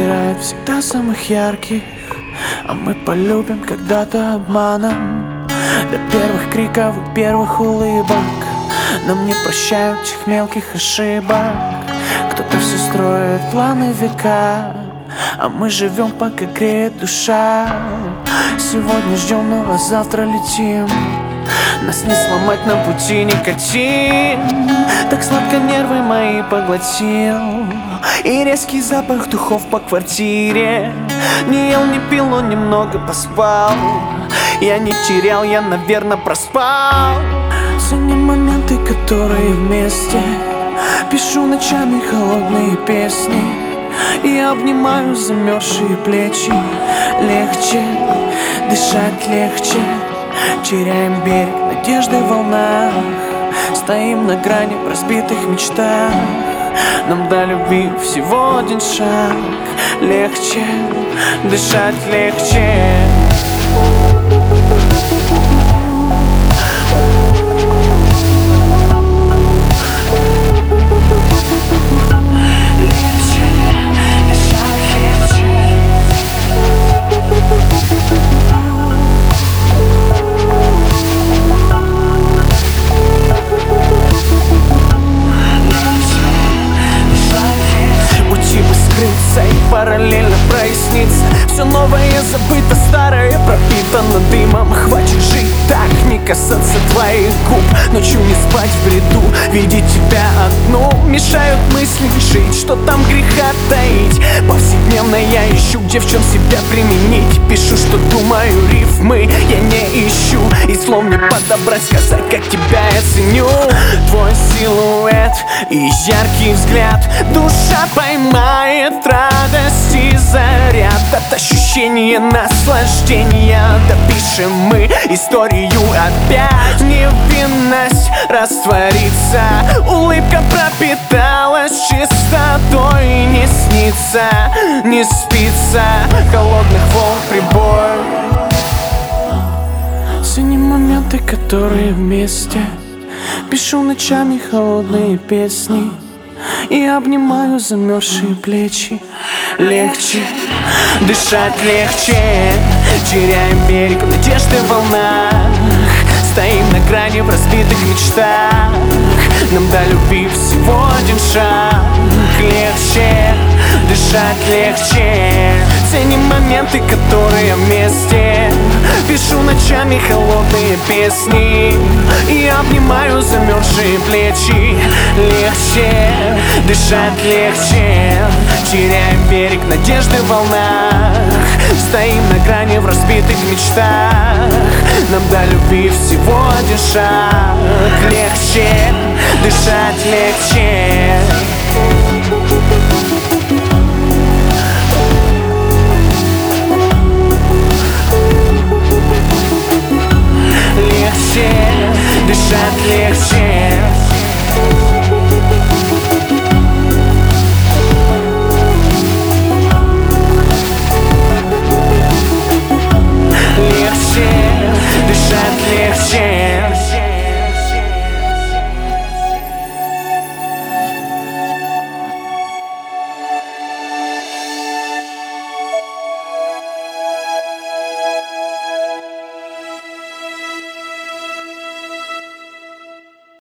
выбирает всегда самых ярких, а мы полюбим когда-то обманом. До первых криков и первых улыбок нам не прощают тех мелких ошибок. Кто-то все строит планы века, а мы живем, пока греет душа. Сегодня ждем, ну а завтра летим. Нас не сломать на пути никотин. Так сладко нервы мои поглотил, и резкий запах духов по квартире. Не ел, не пил, но немного поспал. Я не терял, я, наверное, проспал. Ценим моменты, которые вместе. Пишу ночами холодные песни. Я обнимаю замерзшие плечи. Легче, дышать легче. Теряем берег надежды в волнах. Стоим на грани в разбитых мечтах. Нам до любви всего один шаг. Легче, дышать легче. И параллельно прояснится. Все новое забыто, старое пропитано дымом. Хватит жить так, не касаться твоих губ. Ночью не спать в бреду, видеть тебя одну. Мешают мысли жить, что там греха таить. Повседневно я ищу, где в чем себя применить. Пишу, что думаю, рифмы я не ищу. И слов не подобрать, сказать, как тебя я ценю. Твой силуэт и яркий взгляд. Душа поймает радость и заряд от ощущения наслаждения. Допишем мы историю опять. Невинность растворится, улыбка пропиталась чистотой. Не снится, не спится холодных волн прибой. Ценим моменты, которые вместе. Пишу ночами холодные песни. И обнимаю замерзшие плечи. Легче, дышать легче. Теряем берег в надежды в волнах. Стоим на грани в разбитых мечтах. Нам до любви всего один шаг. Легче, дышать легче. Ценим моменты, которые вместе. Пишу ночами холодные песни. И обнимаю замерзшие плечи. Легче, дышать легче. Теряем берег надежды в волнах. Стоим на грани в разбитых мечтах. Нам до любви всего один шаг. Легче, дышать легче. Легче, дышать легче.